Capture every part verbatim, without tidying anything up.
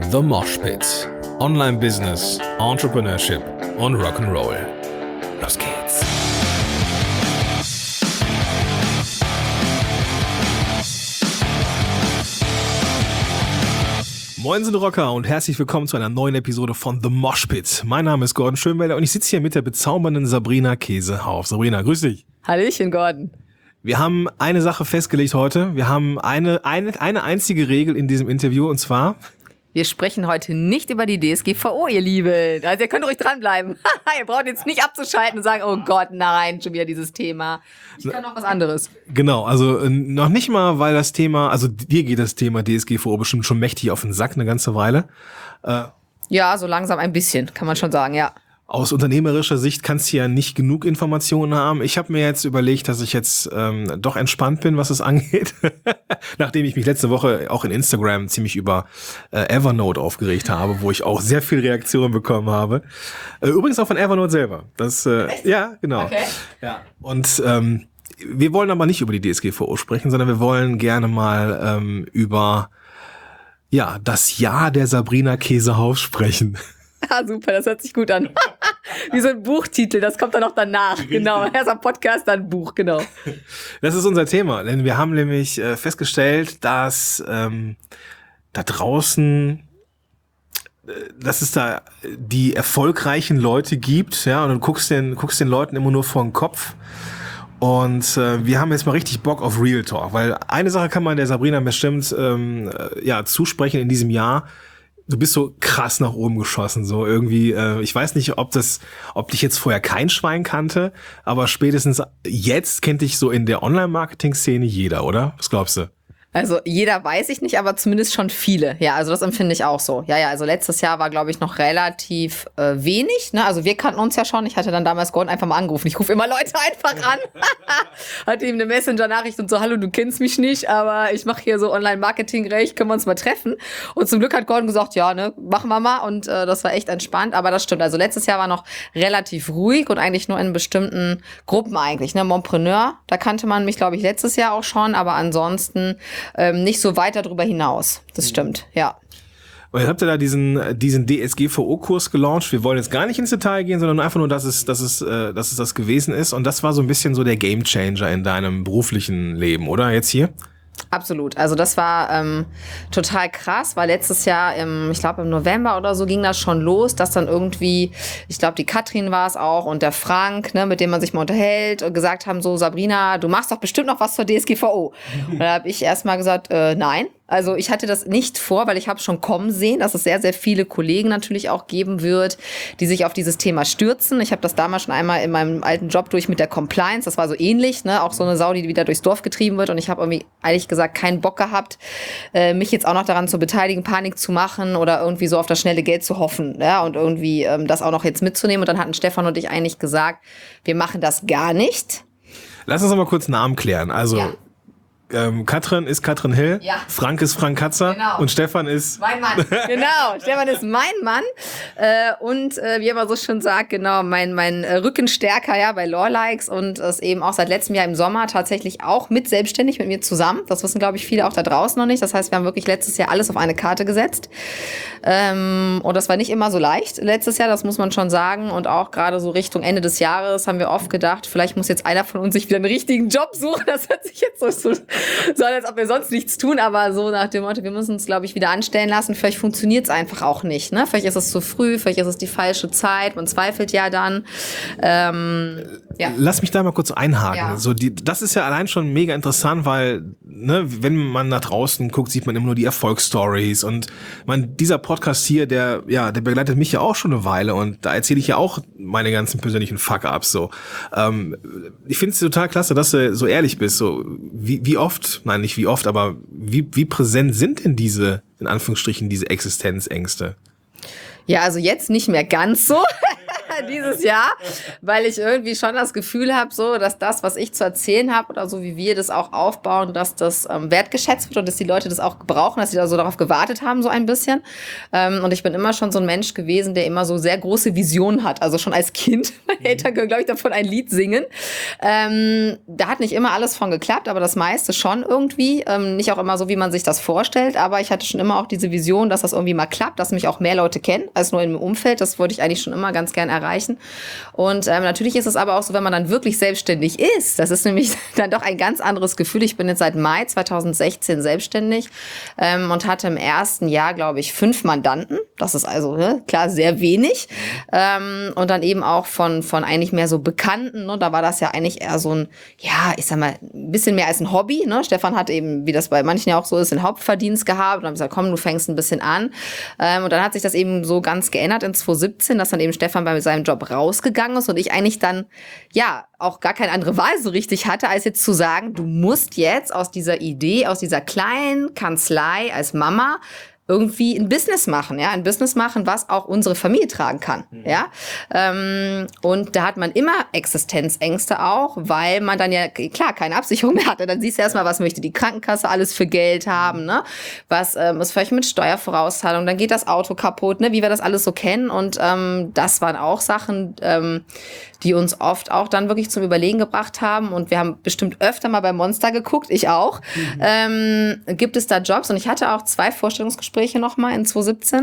The Mosh Pit. Online Business, Entrepreneurship und Rock'n'Roll. Los geht's. Moin sind Rocker und herzlich willkommen zu einer neuen Episode von The Mosh Pit. Mein Name ist Gordon Schönwelder und ich sitze hier mit der bezaubernden Sabrina Käsehauf. Sabrina, grüß dich. Hallöchen, Gordon. Wir haben eine Sache festgelegt heute. Wir haben eine, eine, eine einzige Regel in diesem Interview und zwar... Wir sprechen heute nicht über die D S G V O, ihr Lieben. Also ihr könnt ruhig dranbleiben. Ihr braucht jetzt nicht abzuschalten und sagen, oh Gott, nein, schon wieder dieses Thema. Ich kann noch was anderes. Genau, also äh, noch nicht mal, weil das Thema, also dir geht das Thema D S G V O bestimmt schon mächtig auf den Sack eine ganze Weile. Äh, ja, so langsam ein bisschen, kann man schon sagen, ja. Aus unternehmerischer Sicht kannst du ja nicht genug Informationen haben. Ich habe mir jetzt überlegt, dass ich jetzt ähm, doch entspannt bin, was es angeht. Nachdem ich mich letzte Woche auch in Instagram ziemlich über äh, Evernote aufgeregt habe, wo ich auch sehr viel Reaktionen bekommen habe. Äh, übrigens auch von Evernote selber. Das, äh, ja, genau. Okay. Ja. Und ähm, wir wollen aber nicht über die D S G V O sprechen, sondern wir wollen gerne mal ähm, über ja das Jahr der Sabrina Käsehauf sprechen. Ah, super, das hört sich gut an. Wie so ein Buchtitel, das kommt dann noch danach. Richtig. Genau, erst am Podcast, dann Buch, genau. Das ist unser Thema, denn wir haben nämlich äh, festgestellt, dass ähm, da draußen, äh, dass es da die erfolgreichen Leute gibt, ja, und du guckst den, guckst den Leuten immer nur vor den Kopf. Und äh, wir haben jetzt mal richtig Bock auf Real Talk, weil eine Sache kann man der Sabrina bestimmt ähm, ja zusprechen in diesem Jahr. Du bist so krass nach oben geschossen, so irgendwie, äh, ich weiß nicht, ob das, ob dich jetzt vorher kein Schwein kannte, aber spätestens jetzt kennt dich so in der Online-Marketing-Szene jeder, oder? Was glaubst du? Also jeder weiß ich nicht, aber zumindest schon viele. Ja, also das empfinde ich auch so. Ja, ja, also letztes Jahr war, glaube ich, noch relativ äh, wenig. Ne? Also wir kannten uns ja schon. Ich hatte dann damals Gordon einfach mal angerufen. Ich rufe immer Leute einfach an. Hatte ihm eine Messenger-Nachricht und so, hallo, du kennst mich nicht, aber ich mache hier so Online-Marketing-Recht, können wir uns mal treffen? Und zum Glück hat Gordon gesagt, ja, ne, machen wir mal. Und äh, das war echt entspannt. Aber das stimmt. Also letztes Jahr war noch relativ ruhig und eigentlich nur in bestimmten Gruppen eigentlich. Ne? Mompreneur, da kannte man mich, glaube ich, letztes Jahr auch schon. Aber ansonsten Ähm, nicht so weit darüber hinaus. Das stimmt, ja. Und jetzt habt ihr da diesen, diesen D S G V O-Kurs gelauncht. Wir wollen jetzt gar nicht ins Detail gehen, sondern einfach nur, dass es, dass es, äh, dass es das gewesen ist. Und das war so ein bisschen so der Gamechanger in deinem beruflichen Leben, oder? Jetzt hier? Absolut. Also das war ähm, total krass, weil letztes Jahr, im, ich glaube im November oder so, ging das schon los, dass dann irgendwie, ich glaube die Katrin war es auch und der Frank, ne, mit dem man sich mal unterhält, und gesagt haben so, Sabrina, du machst doch bestimmt noch was zur D S G V O. Und da habe ich erstmal gesagt, äh, nein. Also ich hatte das nicht vor, weil ich habe schon kommen sehen, dass es sehr, sehr viele Kollegen natürlich auch geben wird, die sich auf dieses Thema stürzen. Ich habe das damals schon einmal in meinem alten Job durch mit der Compliance. Das war so ähnlich, ne? Auch so eine Sau, die wieder durchs Dorf getrieben wird. Und ich habe irgendwie, ehrlich gesagt, keinen Bock gehabt, äh, mich jetzt auch noch daran zu beteiligen, Panik zu machen oder irgendwie so auf das schnelle Geld zu hoffen. Ja? Und irgendwie ähm, das auch noch jetzt mitzunehmen. Und dann hatten Stefan und ich eigentlich gesagt, wir machen das gar nicht. Lass uns noch mal kurz Namen klären. Also ja. Ähm, Katrin ist Katrin Hill, ja. Frank ist Frank Katzer genau. Und Stefan ist... Mein Mann, genau. Stefan ist mein Mann. Äh, und äh, wie er immer so schön sagt, genau, mein, mein äh, Rückenstärker ja, bei Lawlikes und ist eben auch seit letztem Jahr im Sommer tatsächlich auch mit selbstständig mit mir zusammen. Das wissen, glaube ich, viele auch da draußen noch nicht. Das heißt, wir haben wirklich letztes Jahr alles auf eine Karte gesetzt. Ähm, und das war nicht immer so leicht letztes Jahr, das muss man schon sagen. Und auch gerade so Richtung Ende des Jahres haben wir oft gedacht, vielleicht muss jetzt einer von uns sich wieder einen richtigen Job suchen. Das hört sich jetzt so... so so als ob wir sonst nichts tun, aber so nach dem Motto, wir müssen uns, glaube ich, wieder anstellen lassen. Vielleicht funktioniert es einfach auch nicht. Ne? Vielleicht ist es zu früh, vielleicht ist es die falsche Zeit. Man zweifelt ja dann. Ähm, ja. Lass mich da mal kurz einhaken. Ja. So die, das ist ja allein schon mega interessant, weil ne, wenn man nach draußen guckt, sieht man immer nur die Erfolgsstories. Und man, dieser Podcast hier, der ja, der begleitet mich ja auch schon eine Weile. Und da erzähle ich ja auch meine ganzen persönlichen Fuck-Ups. So. Ähm, ich finde es total klasse, dass du so ehrlich bist. So wie, wie oft... Nein, nicht wie oft, aber wie, wie präsent sind denn diese, in Anführungsstrichen, diese Existenzängste? Ja, also jetzt nicht mehr ganz so. dieses Jahr, weil ich irgendwie schon das Gefühl habe, so, dass das, was ich zu erzählen habe oder so wie wir das auch aufbauen, dass das ähm, wertgeschätzt wird und dass die Leute das auch gebrauchen, dass sie da so darauf gewartet haben, so ein bisschen. Ähm, und ich bin immer schon so ein Mensch gewesen, der immer so sehr große Visionen hat. Also schon als Kind, meine Eltern können, glaube ich, davon ein Lied singen. Ähm, da hat nicht immer alles von geklappt, aber das meiste schon irgendwie. Ähm, nicht auch immer so, wie man sich das vorstellt, aber ich hatte schon immer auch diese Vision, dass das irgendwie mal klappt, dass mich auch mehr Leute kennen, als nur im Umfeld. Das wollte ich eigentlich schon immer ganz gern erreichen. Und ähm, natürlich ist es aber auch so, wenn man dann wirklich selbstständig ist, das ist nämlich dann doch ein ganz anderes Gefühl. Ich bin jetzt seit Mai zweitausendsechzehn selbstständig ähm, und hatte im ersten Jahr, glaube ich, fünf Mandanten. Das ist also, ne, klar, sehr wenig. Ähm, und dann eben auch von, von eigentlich mehr so Bekannten. Ne? Da war das ja eigentlich eher so ein, ja, ich sag mal, ein bisschen mehr als ein Hobby. Ne? Stefan hat eben, wie das bei manchen ja auch so ist, einen Hauptverdienst gehabt. Und dann habe ich gesagt, komm, du fängst ein bisschen an. Ähm, und dann hat sich das eben so ganz geändert in zwanzig siebzehn, dass dann eben Stefan bei seinem Job rausgegangen ist und ich eigentlich dann, ja, auch gar keine andere Wahl so richtig hatte, als jetzt zu sagen, du musst jetzt aus dieser Idee, aus dieser kleinen Kanzlei als Mama irgendwie ein Business machen, ja, ein Business machen, was auch unsere Familie tragen kann, mhm. ja. Ähm, und da hat man immer Existenzängste auch, weil man dann ja, klar, keine Absicherung mehr hatte. Dann siehst du erstmal, was möchte die Krankenkasse alles für Geld haben, ne? Was ähm, ist vielleicht mit Steuervorauszahlung, dann geht das Auto kaputt, ne? Wie wir das alles so kennen. Und ähm, das waren auch Sachen, ähm, die uns oft auch dann wirklich zum Überlegen gebracht haben. Und wir haben bestimmt öfter mal bei Monster geguckt, ich auch. Mhm. Ähm, gibt es da Jobs? Und ich hatte auch zwei Vorstellungsgespräche nochmal in zwanzig siebzehn,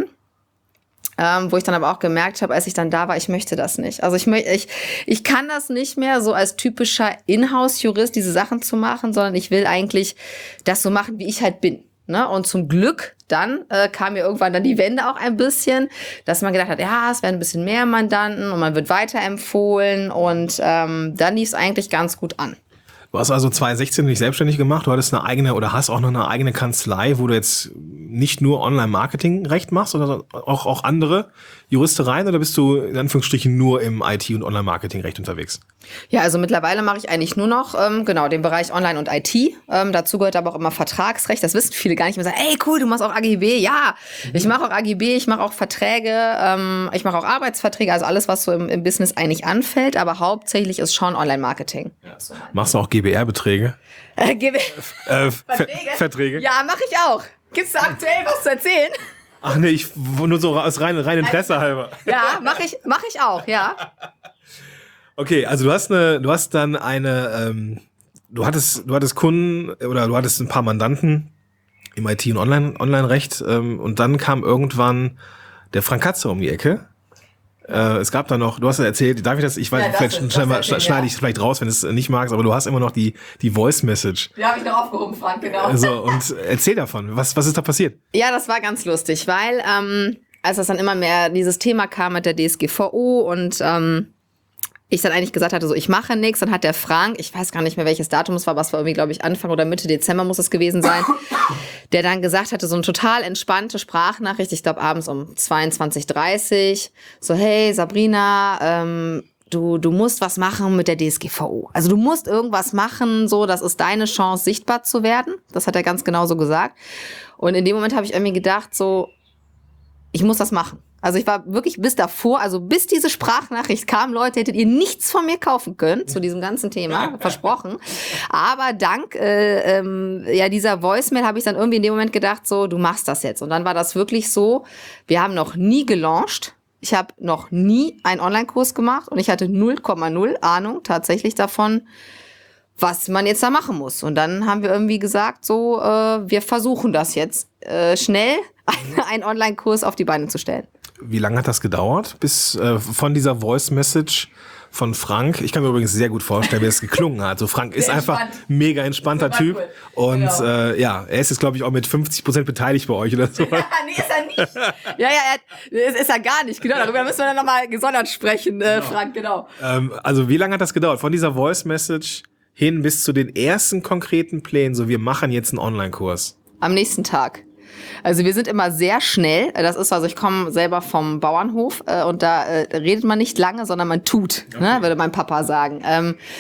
ähm, wo ich dann aber auch gemerkt habe, als ich dann da war, ich möchte das nicht. Also ich, ich, ich kann das nicht mehr so als typischer Inhouse-Jurist diese Sachen zu machen, sondern ich will eigentlich das so machen, wie ich halt bin. Ne? Und zum Glück dann äh, kam mir irgendwann dann die Wende auch ein bisschen, dass man gedacht hat, ja, es werden ein bisschen mehr Mandanten und man wird weiterempfohlen und ähm, dann lief es eigentlich ganz gut an. Du hast also zwanzig sechzehn dich selbstständig gemacht, du hattest eine eigene oder hast auch noch eine eigene Kanzlei, wo du jetzt nicht nur Online-Marketing-Recht machst, sondern auch, auch andere Juristereien, oder bist du in Anführungsstrichen nur im I T- und Online-Marketing-Recht unterwegs? Ja, also mittlerweile mache ich eigentlich nur noch ähm, genau den Bereich Online und I T. Ähm, dazu gehört aber auch immer Vertragsrecht. Das wissen viele gar nicht mehr. Sagen, ey cool, du machst auch A G B. Ja, mhm. ich mache auch A G B, ich mache auch Verträge, ähm, ich mache auch Arbeitsverträge, also alles, was so im, im Business eigentlich anfällt. Aber hauptsächlich ist schon Online-Marketing. Ja. Machst du auch G B R-Beträge? Äh, G B R? Äh, Verträge? Verträge? Ja, mache ich auch. Gibt's da aktuell was zu erzählen? Ach nee, ich nur so aus rein, rein Interesse halber. Ja, mache ich, mach ich auch, ja. Okay, also du hast eine, du hast dann eine, ähm, du hattest, du hattest Kunden oder du hattest ein paar Mandanten im I T- und Online, Online-Recht ähm, und dann kam irgendwann der Frank Katze um die Ecke. Äh, es gab da noch, du hast ja erzählt, darf ich das, ich weiß, ja, vielleicht ist, schneide, erzählen, schneide ja. ich es vielleicht raus, wenn du es nicht magst, aber du hast immer noch die, die Voice-Message. Die habe ich noch aufgehoben, Frank, genau. Also, und erzähl davon, was, was ist da passiert? Ja, das war ganz lustig, weil ähm, als das dann immer mehr dieses Thema kam mit der D S G V O und ähm, ich dann eigentlich gesagt hatte, so ich mache nichts, dann hat der Frank, ich weiß gar nicht mehr, welches Datum es war, was war irgendwie, glaube ich, Anfang oder Mitte Dezember muss es gewesen sein, der dann gesagt hatte, so eine total entspannte Sprachnachricht, ich glaube abends um zweiundzwanzig Uhr dreißig, so hey Sabrina, ähm, du du musst was machen mit der D S G V O. Also du musst irgendwas machen, so das ist deine Chance, sichtbar zu werden. Das hat er ganz genau so gesagt. Und in dem Moment habe ich irgendwie gedacht, so ich muss das machen. Also ich war wirklich bis davor, also bis diese Sprachnachricht kam, Leute, hättet ihr nichts von mir kaufen können zu diesem ganzen Thema, versprochen. Aber dank äh, ähm, ja dieser Voicemail habe ich dann irgendwie in dem Moment gedacht, so du machst das jetzt. Und dann war das wirklich so, wir haben noch nie gelauncht. Ich habe noch nie einen Online-Kurs gemacht und ich hatte null Komma null Ahnung tatsächlich davon, was man jetzt da machen muss. Und dann haben wir irgendwie gesagt, so äh, wir versuchen das jetzt äh, schnell, einen Online-Kurs auf die Beine zu stellen. Wie lange hat das gedauert, bis äh, von dieser Voice-Message von Frank, ich kann mir übrigens sehr gut vorstellen, wie es geklungen hat. So Frank ist einfach mega entspannter Typ cool. und genau. äh, ja, er ist jetzt glaube ich auch mit fünfzig Prozent beteiligt bei euch oder so. Ja, nee, ist er nicht. ja, ja, er, ist, ist er gar nicht, genau, darüber müssen wir dann nochmal gesondert sprechen, äh, genau. Frank, genau. Ähm, also wie lange hat das gedauert, von dieser Voice-Message hin bis zu den ersten konkreten Plänen, so wir machen jetzt einen Online-Kurs? Am nächsten Tag. Also wir sind immer sehr schnell. Das ist also, ich komme selber vom Bauernhof äh, und da äh, redet man nicht lange, sondern man tut, okay. ne, würde mein Papa sagen. Ähm,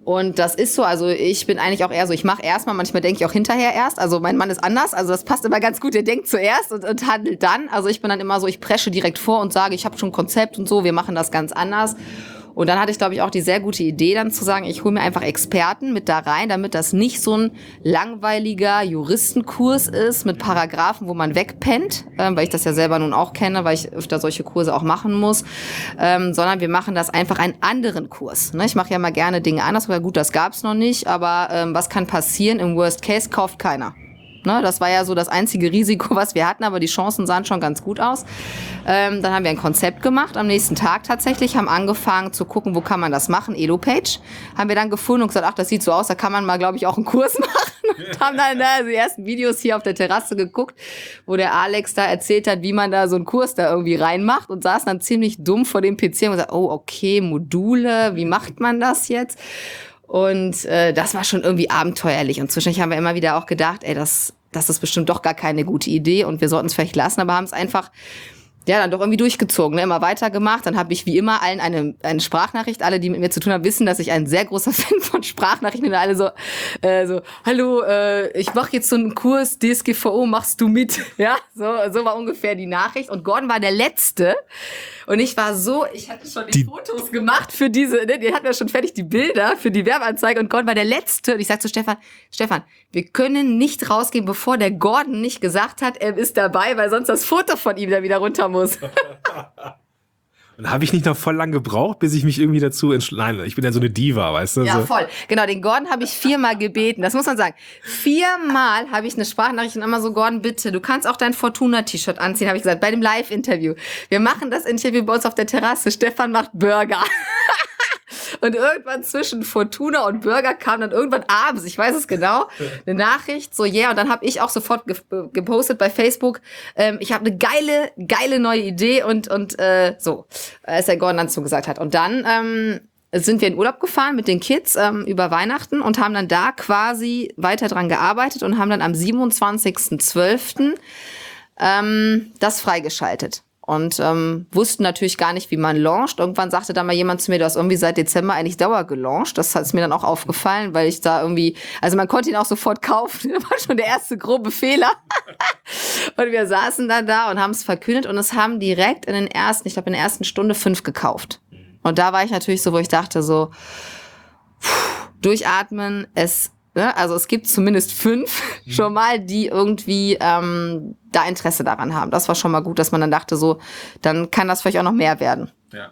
Und das ist so, also ich bin eigentlich auch eher so, ich mache erstmal, manchmal denke ich auch hinterher erst. Also mein Mann ist anders, also das passt immer ganz gut, der denkt zuerst und, und handelt dann. Also ich bin dann immer so, ich presche direkt vor und sage, ich habe schon ein Konzept und so, wir machen das ganz anders. Und dann hatte ich, glaube ich, auch die sehr gute Idee, dann zu sagen, ich hole mir einfach Experten mit da rein, damit das nicht so ein langweiliger Juristenkurs ist mit Paragraphen, wo man wegpennt, äh, weil ich das ja selber nun auch kenne, weil ich öfter solche Kurse auch machen muss, ähm, sondern wir machen das einfach einen anderen Kurs. Ne? Ich mache ja mal gerne Dinge anders, aber gut, das gab's noch nicht, aber ähm, was kann passieren? Im Worst Case kauft keiner. Ne, das war ja so das einzige Risiko, was wir hatten, aber die Chancen sahen schon ganz gut aus. Ähm, dann haben wir ein Konzept gemacht, am nächsten Tag tatsächlich, haben angefangen zu gucken, wo kann man das machen, Elo-Page. Haben wir dann gefunden und gesagt, ach, das sieht so aus, da kann man mal, glaube ich, auch einen Kurs machen. Und haben dann äh, die ersten Videos hier auf der Terrasse geguckt, wo der Alex da erzählt hat, wie man da so einen Kurs da irgendwie reinmacht und saßen dann ziemlich dumm vor dem P C und gesagt, oh, okay, Module, wie macht man das jetzt? Und äh, das war schon irgendwie abenteuerlich. Und zwischendurch haben wir immer wieder auch gedacht, ey, das, das ist bestimmt doch gar keine gute Idee und wir sollten es vielleicht lassen, aber haben es einfach ja dann doch irgendwie durchgezogen, ne? Immer weitergemacht. Dann habe ich wie immer allen eine, eine Sprachnachricht. Alle, die mit mir zu tun haben, wissen, dass ich ein sehr großer Fan von Sprachnachrichten bin. Und alle so, äh, so hallo, äh, ich mache jetzt so einen Kurs, D S G V O, machst du mit? Ja, so, so war ungefähr die Nachricht. Und Gordon war der Letzte. Und ich war so, ich hatte schon die, die Fotos gemacht für diese, ne, die hatten ja schon fertig die Bilder für die Werbeanzeige und Gordon war der Letzte. Und ich sag zu Stefan, Stefan, wir können nicht rausgehen, bevor der Gordon nicht gesagt hat, er ist dabei, weil sonst das Foto von ihm da wieder runter muss. Und habe ich nicht noch voll lang gebraucht, bis ich mich irgendwie dazu entschleine. Ich bin ja so eine Diva, weißt du? Ja, so. voll. Genau, den Gordon habe ich viermal gebeten. Das muss man sagen. Viermal habe ich eine Sprachnachricht und immer so, Gordon, bitte, du kannst auch dein Fortuna-T-Shirt anziehen, habe ich gesagt, bei dem Live-Interview. Wir machen das Interview bei uns auf der Terrasse. Stefan macht Burger. Und irgendwann zwischen Fortuna und Burger kam dann irgendwann abends, ich weiß es genau, eine Nachricht, so, yeah, und dann habe ich auch sofort ge- gepostet bei Facebook, ähm, ich habe eine geile, geile neue Idee und, und äh, so, als der Gordon dann zugesagt hat. Und dann ähm, sind wir in Urlaub gefahren mit den Kids ähm, über Weihnachten und haben dann da quasi weiter dran gearbeitet und haben dann am siebenundzwanzigsten zwölften ähm, das freigeschaltet. Und ähm, wussten natürlich gar nicht, wie man launcht. Irgendwann sagte dann mal jemand zu mir, du hast irgendwie seit Dezember eigentlich Dauer gelauncht. Das ist mir dann auch aufgefallen, weil ich da irgendwie, also man konnte ihn auch sofort kaufen. Das war schon der erste grobe Fehler. Und wir saßen dann da und haben es verkündet und es haben direkt in den ersten, ich glaube in der ersten Stunde fünf gekauft. Und da war ich natürlich so, wo ich dachte so, pff, durchatmen, es Ne? Also es gibt zumindest fünf schon mal, die irgendwie ähm, da Interesse daran haben. Das war schon mal gut, dass man dann dachte, so, dann kann das vielleicht auch noch mehr werden. Ja.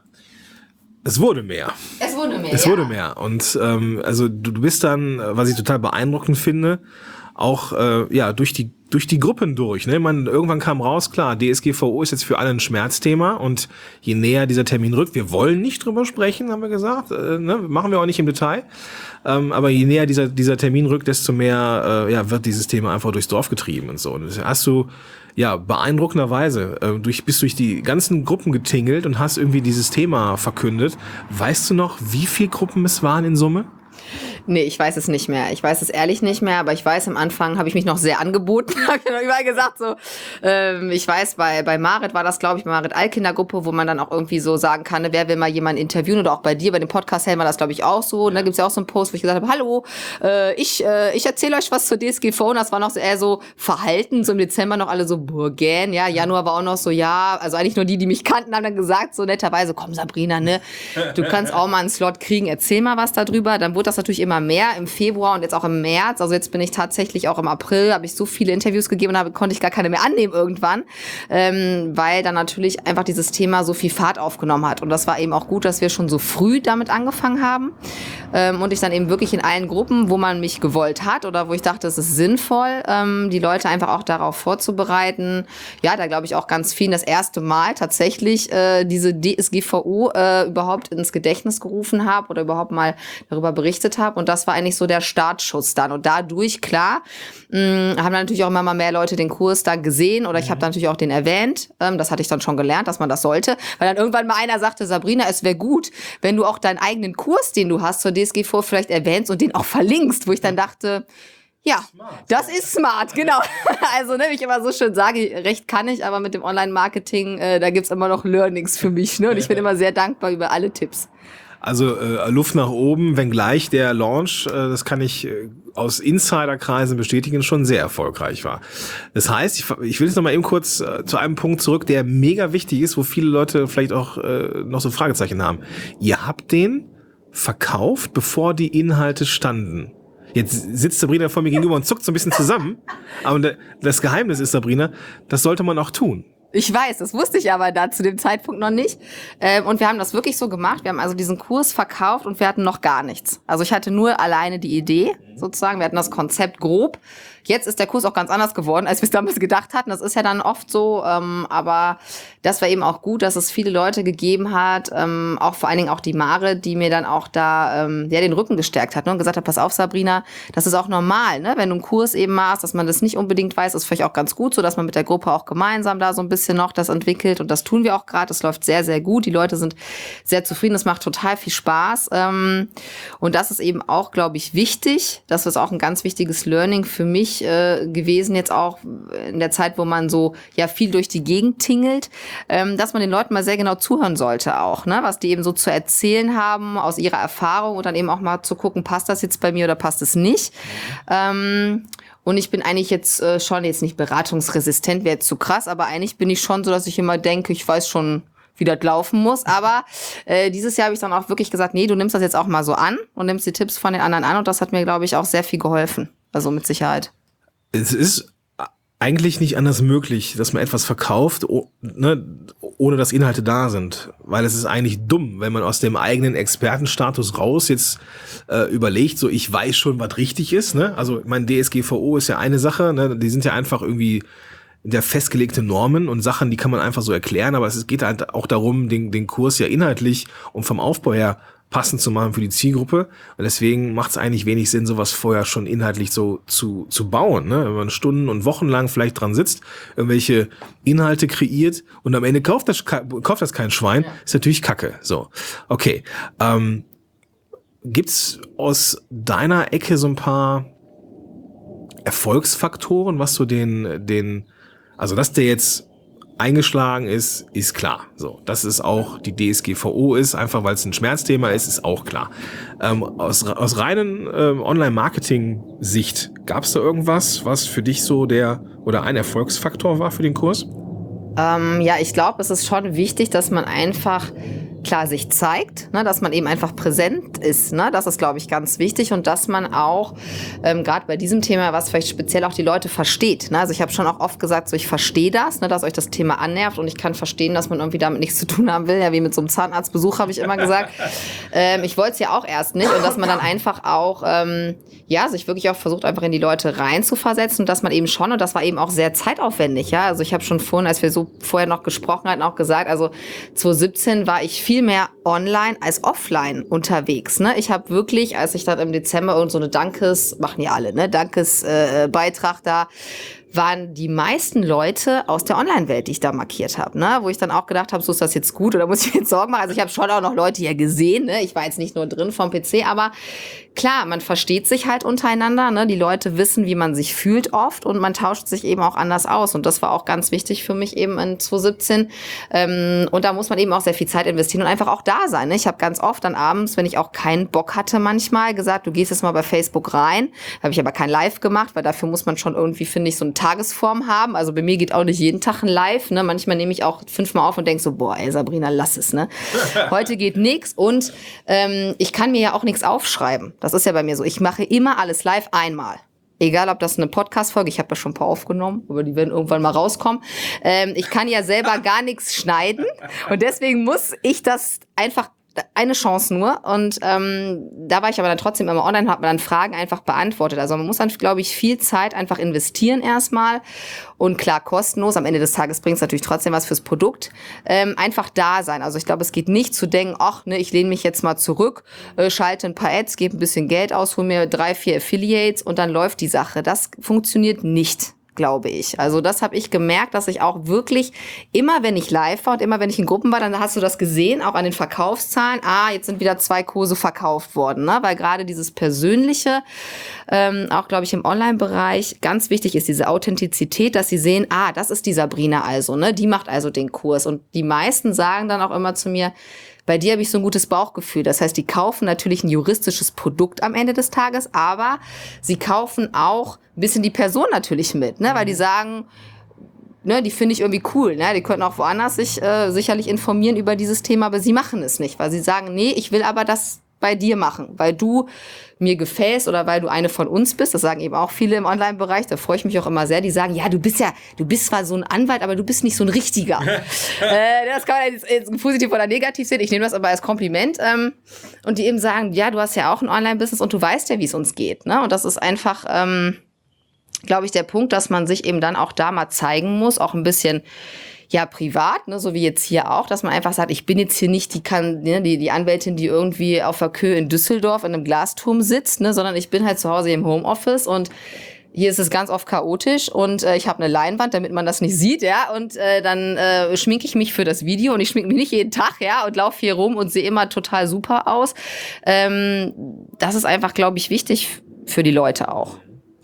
Es wurde mehr. Es wurde mehr. Es ja. wurde mehr. Und ähm, also du, du bist dann, was ich total beeindruckend finde, auch äh, ja durch die durch die Gruppen durch. Ne? Man, irgendwann kam raus, klar, D S G V O ist jetzt für alle ein Schmerzthema und je näher dieser Termin rückt, wir wollen nicht drüber sprechen, haben wir gesagt, äh, ne? Machen wir auch nicht im Detail, ähm, aber je näher dieser dieser Termin rückt, desto mehr äh, ja wird dieses Thema einfach durchs Dorf getrieben und so. Und das hast du ja beeindruckenderweise äh, durch bist durch die ganzen Gruppen getingelt und hast irgendwie dieses Thema verkündet. Weißt du noch, wie viele Gruppen es waren in Summe? Nee, ich weiß es nicht mehr. Ich weiß es ehrlich nicht mehr, aber ich weiß, am Anfang habe ich mich noch sehr angeboten. Habe ich noch überall gesagt so. Ähm, ich weiß, bei bei Marit war das, glaube ich, bei Marit Allkindergruppe, wo man dann auch irgendwie so sagen kann, ne, wer will mal jemanden interviewen oder auch bei dir, bei dem Podcast Helm war das, glaube ich, auch so. Und da gibt's ja auch so einen Post, wo ich gesagt habe, hallo, äh, ich äh, ich erzähle euch was zur D S G V. Und das war noch so eher so verhalten, so im Dezember noch alle so Burgen, ja, Januar war auch noch so, ja, also eigentlich nur die, die mich kannten, haben dann gesagt, so netterweise, komm Sabrina, ne, du kannst auch mal einen Slot kriegen, erzähl mal was darüber. Dann wurde das natürlich immer mehr im Februar und jetzt auch im März. Also jetzt bin ich tatsächlich auch im April, habe ich so viele Interviews gegeben und habe, konnte ich gar keine mehr annehmen irgendwann, ähm, weil dann natürlich einfach dieses Thema so viel Fahrt aufgenommen hat. Und das war eben auch gut, dass wir schon so früh damit angefangen haben ähm, und ich dann eben wirklich in allen Gruppen, wo man mich gewollt hat oder wo ich dachte, es ist sinnvoll, ähm, die Leute einfach auch darauf vorzubereiten. Ja, da glaube ich auch ganz vielen das erste Mal tatsächlich äh, diese D S G V O äh, überhaupt ins Gedächtnis gerufen habe oder überhaupt mal darüber berichtet habe. Und das war eigentlich so der Startschuss dann. Und dadurch, klar, mh, haben dann natürlich auch immer mal mehr Leute den Kurs dann gesehen oder ich habe natürlich auch den erwähnt. Ähm, das hatte ich dann schon gelernt, dass man das sollte. Weil dann irgendwann mal einer sagte, Sabrina, es wäre gut, wenn du auch deinen eigenen Kurs, den du hast zur D S G V O vielleicht erwähnst und den auch verlinkst, wo ich dann dachte, ja, smart. Das ist smart, genau. Also, ne, wie ich immer so schön sage, recht kann ich, aber mit dem Online-Marketing, äh, da gibt's immer noch Learnings für mich. Ne? Und ich bin immer sehr dankbar über alle Tipps. Also äh, Luft nach oben, wenngleich der Launch, äh, das kann ich äh, aus Insiderkreisen bestätigen, schon sehr erfolgreich war. Das heißt, ich, ich will jetzt noch mal eben kurz äh, zu einem Punkt zurück, der mega wichtig ist, wo viele Leute vielleicht auch äh, noch so Fragezeichen haben. Ihr habt den verkauft, bevor die Inhalte standen. Jetzt sitzt Sabrina vor mir gegenüber und zuckt so ein bisschen zusammen. Aber das Geheimnis ist, Sabrina, das sollte man auch tun. Ich weiß, das wusste ich aber da zu dem Zeitpunkt noch nicht. Ähm, und wir haben das wirklich so gemacht. Wir haben also diesen Kurs verkauft und wir hatten noch gar nichts. Also ich hatte nur alleine die Idee sozusagen. Wir hatten das Konzept grob. Jetzt ist der Kurs auch ganz anders geworden, als wir es damals gedacht hatten. Das ist ja dann oft so. Ähm, aber das war eben auch gut, dass es viele Leute gegeben hat. Ähm, auch vor allen Dingen auch die Mare, die mir dann auch da ähm, ja, den Rücken gestärkt hat, ne? Und gesagt hat, pass auf, Sabrina, das ist auch normal, ne? Wenn du einen Kurs eben machst, dass man das nicht unbedingt weiß, ist vielleicht auch ganz gut, so dass man mit der Gruppe auch gemeinsam da so ein bisschen noch das entwickelt. Und das tun wir auch gerade. Das läuft sehr, sehr gut. Die Leute sind sehr zufrieden. Das macht total viel Spaß. Ähm, und das ist eben auch, glaube ich, wichtig. Das ist auch ein ganz wichtiges Learning für mich äh, gewesen, jetzt auch in der Zeit, wo man so ja viel durch die Gegend tingelt, ähm, dass man den Leuten mal sehr genau zuhören sollte auch, ne? Was die eben so zu erzählen haben aus ihrer Erfahrung und dann eben auch mal zu gucken, passt das jetzt bei mir oder passt es nicht. Ähm, Und ich bin eigentlich jetzt äh, schon, jetzt nicht beratungsresistent, wäre jetzt zu krass, aber eigentlich bin ich schon so, dass ich immer denke, ich weiß schon, wie das laufen muss. Aber äh, dieses Jahr habe ich dann auch wirklich gesagt, nee, du nimmst das jetzt auch mal so an und nimmst die Tipps von den anderen an. Und das hat mir, glaube ich, auch sehr viel geholfen. Also mit Sicherheit. Es ist eigentlich nicht anders möglich, dass man etwas verkauft, oh, ne, ohne dass Inhalte da sind. Weil es ist eigentlich dumm, wenn man aus dem eigenen Expertenstatus raus jetzt äh, überlegt, so ich weiß schon, was richtig ist. Ne? Also mein D S G V O ist ja eine Sache, ne? Die sind ja einfach irgendwie der festgelegte Normen und Sachen, die kann man einfach so erklären, aber es geht halt auch darum, den, den Kurs ja inhaltlich und vom Aufbau her passend zu machen für die Zielgruppe. Und deswegen macht es eigentlich wenig Sinn, sowas vorher schon inhaltlich so zu zu bauen. Ne? Wenn man Stunden und Wochen lang vielleicht dran sitzt, irgendwelche Inhalte kreiert und am Ende kauft das, kauft das kein Schwein, ja. Ist natürlich Kacke. So, okay. Ähm, gibt's aus deiner Ecke so ein paar Erfolgsfaktoren, was so den, den, also dass der jetzt eingeschlagen ist, ist klar. So, dass es auch die D S G V O ist, einfach weil es ein Schmerzthema ist, ist auch klar. Ähm, aus, aus reinen ähm, Online-Marketing-Sicht, gab es da irgendwas, was für dich so der oder ein Erfolgsfaktor war für den Kurs? Ähm, ja, ich glaube, es ist schon wichtig, dass man einfach klar sich zeigt, ne, dass man eben einfach präsent ist. Ne? Das ist, glaube ich, ganz wichtig und dass man auch ähm, gerade bei diesem Thema, was vielleicht speziell auch die Leute versteht. Ne? Also ich habe schon auch oft gesagt, so ich verstehe das, ne, dass euch das Thema annervt und ich kann verstehen, dass man irgendwie damit nichts zu tun haben will. Ja, wie mit so einem Zahnarztbesuch, habe ich immer gesagt. ähm, ich wollte es ja auch erst nicht und dass man dann einfach auch ähm, ja sich wirklich auch versucht, einfach in die Leute reinzuversetzen und dass man eben schon, und das war eben auch sehr zeitaufwendig. Ja, also ich habe schon vorhin, als wir so vorher noch gesprochen hatten, auch gesagt, also zwanzig siebzehn war ich viel mehr online als offline unterwegs. Ne? Ich habe wirklich, als ich dann im Dezember irgend so eine Dankes, machen ja alle, ne, Dankes-Beitrag äh, da, waren die meisten Leute aus der Online-Welt, die ich da markiert habe, ne? Wo ich dann auch gedacht habe, so ist das jetzt gut oder muss ich mir jetzt Sorgen machen? Also ich habe schon auch noch Leute hier gesehen, ne? Ich war jetzt nicht nur drin vom P C, aber klar, man versteht sich halt untereinander, ne? Die Leute wissen, wie man sich fühlt oft und man tauscht sich eben auch anders aus und das war auch ganz wichtig für mich eben in zwanzig siebzehn ähm, und da muss man eben auch sehr viel Zeit investieren und einfach auch da sein, ne? Ich habe ganz oft dann abends, wenn ich auch keinen Bock hatte manchmal, gesagt, du gehst jetzt mal bei Facebook rein, habe ich aber kein Live gemacht, weil dafür muss man schon irgendwie, finde ich, so ein Tagesform haben. Also bei mir geht auch nicht jeden Tag ein Live. Ne? Manchmal nehme ich auch fünfmal auf und denke so, boah, ey Sabrina, lass es. Ne? Heute geht nix und ähm, ich kann mir ja auch nichts aufschreiben. Das ist ja bei mir so. Ich mache immer alles live einmal. Egal, ob das eine Podcast-Folge, ich habe ja schon ein paar aufgenommen, aber die werden irgendwann mal rauskommen. Ähm, ich kann ja selber gar nichts schneiden und deswegen muss ich das einfach eine Chance nur und ähm, da war ich aber dann trotzdem immer online, hat man dann Fragen einfach beantwortet. Also man muss dann, glaube ich, viel Zeit einfach investieren erstmal und klar kostenlos. Am Ende des Tages bringt es natürlich trotzdem was fürs Produkt. Ähm, einfach da sein. Also ich glaube, es geht nicht zu denken, ach, ne, ich lehne mich jetzt mal zurück, äh, schalte ein paar Ads, gebe ein bisschen Geld aus, hole mir drei, vier Affiliates und dann läuft die Sache. Das funktioniert nicht, glaube ich. Also das habe ich gemerkt, dass ich auch wirklich immer, wenn ich live war und immer, wenn ich in Gruppen war, dann hast du das gesehen, auch an den Verkaufszahlen. Ah, jetzt sind wieder zwei Kurse verkauft worden, ne? Weil gerade dieses Persönliche, ähm, auch glaube ich im Online-Bereich, ganz wichtig ist diese Authentizität, dass sie sehen, ah, das ist die Sabrina also, ne? Die macht also den Kurs. Und die meisten sagen dann auch immer zu mir, bei dir habe ich so ein gutes Bauchgefühl. Das heißt, die kaufen natürlich ein juristisches Produkt am Ende des Tages, aber sie kaufen auch ein bisschen die Person natürlich mit, ne? Weil die sagen, ne, die finde ich irgendwie cool, ne? Die könnten auch woanders sich äh, sicherlich informieren über dieses Thema, aber sie machen es nicht, weil sie sagen, nee, ich will aber das bei dir machen, weil du mir gefällst oder weil du eine von uns bist. Das sagen eben auch viele im Online-Bereich. Da freue ich mich auch immer sehr. Die sagen, ja, du bist ja, du bist zwar so ein Anwalt, aber du bist nicht so ein richtiger. äh, das kann man jetzt, jetzt positiv oder negativ sehen. Ich nehme das aber als Kompliment. Ähm, und die eben sagen, ja, du hast ja auch ein Online-Business und du weißt ja, wie es uns geht. Ne? Und das ist einfach, ähm, glaube ich, der Punkt, dass man sich eben dann auch da mal zeigen muss, auch ein bisschen ja, privat, ne, so wie jetzt hier auch, dass man einfach sagt, ich bin jetzt hier nicht die, kann, ne, die, die Anwältin, die irgendwie auf der Kö in Düsseldorf in einem Glasturm sitzt, ne, sondern ich bin halt zu Hause im Homeoffice und hier ist es ganz oft chaotisch und äh, ich habe eine Leinwand, damit man das nicht sieht, ja, und äh, dann äh, schminke ich mich für das Video und ich schminke mich nicht jeden Tag, ja, und laufe hier rum und sehe immer total super aus. Ähm, das ist einfach, glaube ich, wichtig für die Leute auch.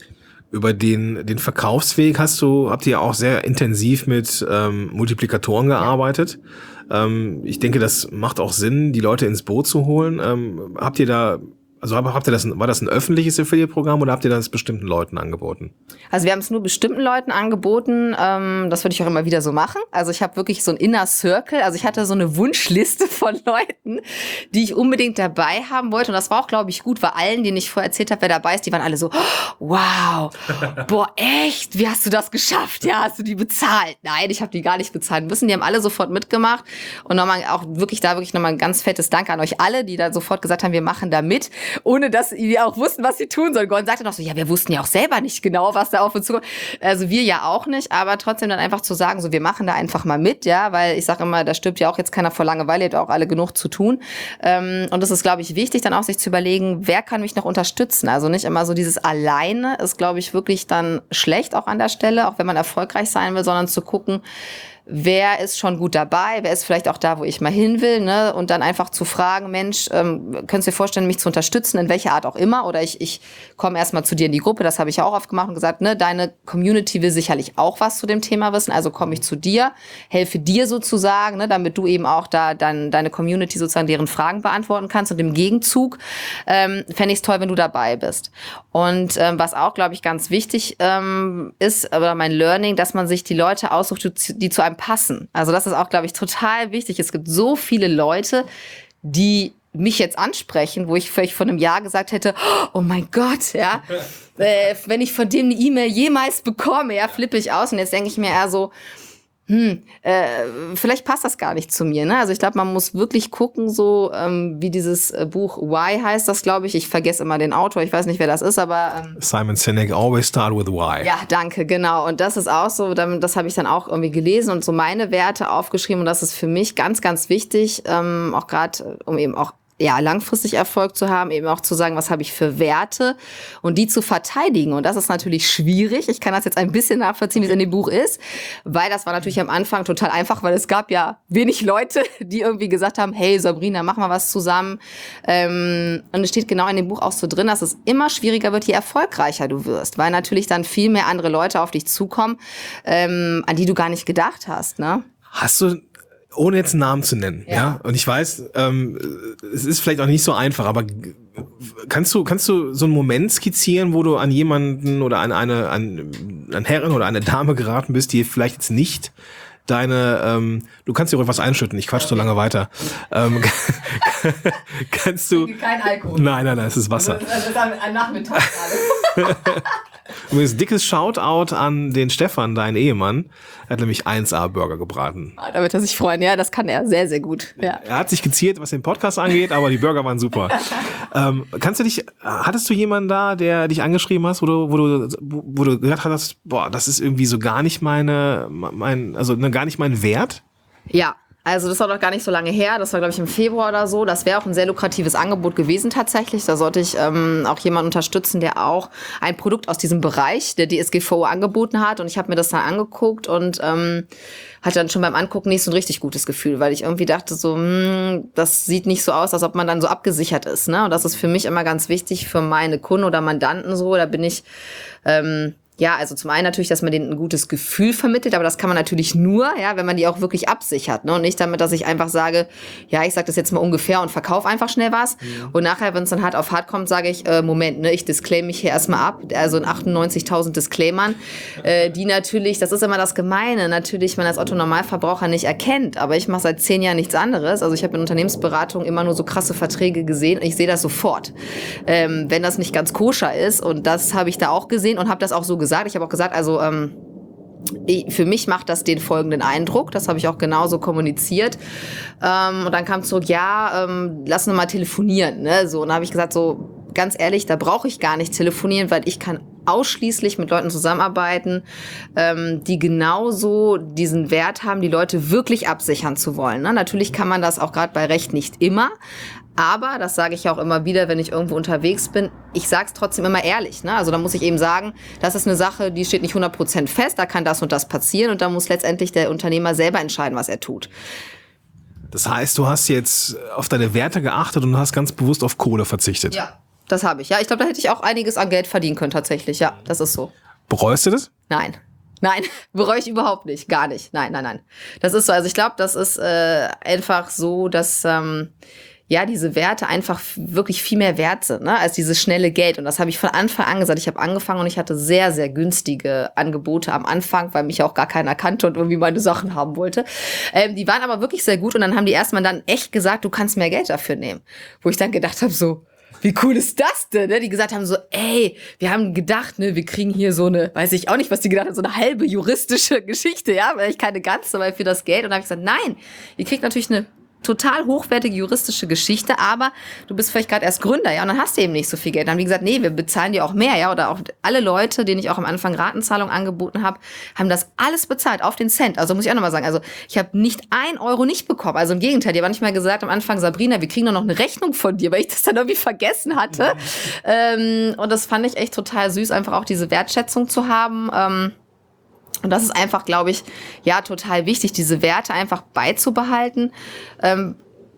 Über den, den Verkaufsweg hast du, habt ihr ja auch sehr intensiv mit ähm, Multiplikatoren gearbeitet. Ja. Ähm, ich denke, das macht auch Sinn, die Leute ins Boot zu holen. Ähm, habt ihr da, also habt ihr das, war das ein öffentliches Affiliate-Programm oder habt ihr das bestimmten Leuten angeboten? Also wir haben es nur bestimmten Leuten angeboten. Ähm, das würde ich auch immer wieder so machen. Also ich habe wirklich so ein Inner Circle. Also ich hatte so eine Wunschliste von Leuten, die ich unbedingt dabei haben wollte. Und das war auch, glaube ich, gut, weil allen, denen ich vorher erzählt habe, wer dabei ist, die waren alle so, wow, boah, echt? Wie hast du das geschafft? Ja, hast du die bezahlt? Nein, ich habe die gar nicht bezahlen müssen. Die haben alle sofort mitgemacht. Und nochmal auch wirklich da wirklich nochmal ein ganz fettes Danke an euch alle, die da sofort gesagt haben, wir machen da mit, ohne dass die auch wussten, was sie tun sollen. Gordon sagte noch so, ja, wir wussten ja auch selber nicht genau, was da auf uns zukommt. Also wir ja auch nicht, aber trotzdem dann einfach zu sagen, so wir machen da einfach mal mit, ja, weil ich sage immer, da stirbt ja auch jetzt keiner vor Langeweile, ihr habt auch alle genug zu tun. Ähm, und das ist, glaube ich, wichtig, dann auch sich zu überlegen, wer kann mich noch unterstützen. Also nicht immer so dieses Alleine ist, glaube ich, wirklich dann schlecht auch an der Stelle, auch wenn man erfolgreich sein will, sondern zu gucken, wer ist schon gut dabei, wer ist vielleicht auch da, wo ich mal hin will, ne? Und dann einfach zu fragen, Mensch, ähm, könntest du dir vorstellen, mich zu unterstützen, in welcher Art auch immer, oder ich, ich komme erstmal zu dir in die Gruppe, das habe ich ja auch oft gemacht und gesagt, ne, deine Community will sicherlich auch was zu dem Thema wissen, also komme ich zu dir, helfe dir sozusagen, ne, damit du eben auch da dann deine Community sozusagen deren Fragen beantworten kannst und im Gegenzug ähm, fände ich es toll, wenn du dabei bist. Und ähm, was auch, glaube ich, ganz wichtig ähm, ist, oder mein Learning, dass man sich die Leute aussucht, die zu einem passen. Also das ist auch, glaube ich, total wichtig. Es gibt so viele Leute, die mich jetzt ansprechen, wo ich vielleicht vor einem Jahr gesagt hätte, oh mein Gott, ja, äh, wenn ich von denen eine E-Mail jemals bekomme, ja, flippe ich aus. Und jetzt denke ich mir eher so, hm, äh, vielleicht passt das gar nicht zu mir, ne? Also ich glaube, man muss wirklich gucken, so ähm, wie dieses äh, Buch Why heißt das, glaube ich. Ich vergesse immer den Autor, ich weiß nicht, wer das ist, aber ähm, Simon Sinek, always start with why. Ja, danke, genau. Und das ist auch so, das habe ich dann auch irgendwie gelesen und so meine Werte aufgeschrieben. Und das ist für mich ganz, ganz wichtig, ähm, auch gerade, um eben auch ja, langfristig Erfolg zu haben, eben auch zu sagen, was habe ich für Werte und die zu verteidigen. Und das ist natürlich schwierig. Ich kann das jetzt ein bisschen nachvollziehen, wie es in dem Buch ist, weil das war natürlich am Anfang total einfach, weil es gab ja wenig Leute, die irgendwie gesagt haben, hey Sabrina, mach mal was zusammen. Ähm, und es steht genau in dem Buch auch so drin, dass es immer schwieriger wird, je erfolgreicher du wirst, weil natürlich dann viel mehr andere Leute auf dich zukommen, ähm, an die du gar nicht gedacht hast, ne? Hast du, ohne jetzt einen Namen zu nennen, ja, ja? Und ich weiß, ähm, es ist vielleicht auch nicht so einfach, aber kannst du, kannst du so einen Moment skizzieren, wo du an jemanden oder an eine, an, an Herrin oder eine Dame geraten bist, die vielleicht jetzt nicht deine, ähm, du kannst dir ruhig was einschütten, ich quatsch okay. so lange weiter. Ähm, kannst du. Kein Alkohol. Nein, nein, nein, es ist Wasser. Das ist ein Nachmittag gerade. Übrigens, dickes Shoutout an den Stefan, deinen Ehemann. Er hat nämlich eins A Burger gebraten. Ah, da wird er sich freuen. Ja, das kann er sehr, sehr gut. Ja. Er hat sich geziert, was den Podcast angeht, aber die Burger waren super. ähm, kannst du dich, hattest du jemanden da, der dich angeschrieben hast, wo du, wo du, wo du gedacht hast, boah, das ist irgendwie so gar nicht meine, mein, also ne, gar nicht mein Wert? Ja. Also das war doch gar nicht so lange her, das war glaube ich im Februar oder so. Das wäre auch ein sehr lukratives Angebot gewesen tatsächlich. Da sollte ich ähm, auch jemanden unterstützen, der auch ein Produkt aus diesem Bereich der D S G V O angeboten hat. Und ich habe mir das dann angeguckt und ähm, hatte dann schon beim Angucken nicht so ein richtig gutes Gefühl, weil ich irgendwie dachte so, mh, das sieht nicht so aus, als ob man dann so abgesichert ist, ne? Und das ist für mich immer ganz wichtig für meine Kunden oder Mandanten so. Da bin ich ähm, Ja, also zum einen natürlich, dass man denen ein gutes Gefühl vermittelt, aber das kann man natürlich nur, ja, wenn man die auch wirklich absichert, ne? Und nicht damit, dass ich einfach sage, ja, ich sag das jetzt mal ungefähr und verkaufe einfach schnell was. Mhm. Und nachher, wenn es dann hart auf hart kommt, sage ich, äh, Moment, ne, ich disclaim mich hier erstmal ab. Also in achtundneunzigtausend Disclaimern, äh, die natürlich, das ist immer das Gemeine, natürlich man als Otto-Normalverbraucher nicht erkennt. Aber ich mache seit zehn Jahren nichts anderes. Also ich habe in Unternehmensberatung immer nur so krasse Verträge gesehen und ich sehe das sofort. Ähm, wenn das nicht ganz koscher ist, und das habe ich da auch gesehen und habe das auch so gesehen. Ich habe auch gesagt, also ähm, ich, für mich macht das den folgenden Eindruck. Das habe ich auch genauso kommuniziert. Ähm, und dann kam zurück, ja, ähm, lass uns mal telefonieren. Ne? So, und dann habe ich gesagt, so ganz ehrlich, da brauche ich gar nicht telefonieren, weil ich kann ausschließlich mit Leuten zusammenarbeiten, ähm, die genauso diesen Wert haben, die Leute wirklich absichern zu wollen. Ne? Natürlich kann man das auch gerade bei Recht nicht immer. Aber, das sage ich auch immer wieder, wenn ich irgendwo unterwegs bin, ich sage es trotzdem immer ehrlich. Ne? Also da muss ich eben sagen, das ist eine Sache, die steht nicht hundert Prozent fest, da kann das und das passieren und da muss letztendlich der Unternehmer selber entscheiden, was er tut. Das heißt, du hast jetzt auf deine Werte geachtet und hast ganz bewusst auf Kohle verzichtet. Ja, das habe ich. Ja, ich glaube, da hätte ich auch einiges an Geld verdienen können tatsächlich. Ja, das ist so. Bereust du das? Nein. Nein, bereue ich überhaupt nicht. Gar nicht. Nein, nein, nein. Das ist so. Also ich glaube, das ist äh, einfach so, dass ähm, ja, diese Werte einfach wirklich viel mehr wert sind, ne, als dieses schnelle Geld. Und das habe ich von Anfang an gesagt. Ich habe angefangen und ich hatte sehr, sehr günstige Angebote am Anfang, weil mich auch gar keiner kannte und irgendwie meine Sachen haben wollte. Ähm, die waren aber wirklich sehr gut und dann haben die erstmal dann echt gesagt, du kannst mehr Geld dafür nehmen. Wo ich dann gedacht habe, so, wie cool ist das denn? Ne? Die gesagt haben so, ey, wir haben gedacht, ne, wir kriegen hier so eine, weiß ich auch nicht, was die gedacht haben, so eine halbe juristische Geschichte, ja, weil ich keine ganze, weil für das Geld. Und dann habe ich gesagt, nein, ihr kriegt natürlich eine total hochwertige juristische Geschichte, aber du bist vielleicht gerade erst Gründer, ja, und dann hast du eben nicht so viel Geld. Dann haben die gesagt, nee, wir bezahlen dir auch mehr, ja, oder auch alle Leute, denen ich auch am Anfang Ratenzahlung angeboten habe, haben das alles bezahlt, auf den Cent. Also muss ich auch nochmal sagen, also ich habe nicht ein Euro nicht bekommen, also im Gegenteil, die haben nicht mal gesagt am Anfang, Sabrina, wir kriegen doch noch eine Rechnung von dir, weil ich das dann irgendwie vergessen hatte. Mhm. Ähm, und das fand ich echt total süß, einfach auch diese Wertschätzung zu haben. Ähm, Und das ist einfach, glaube ich, ja, total wichtig, diese Werte einfach beizubehalten, ähm,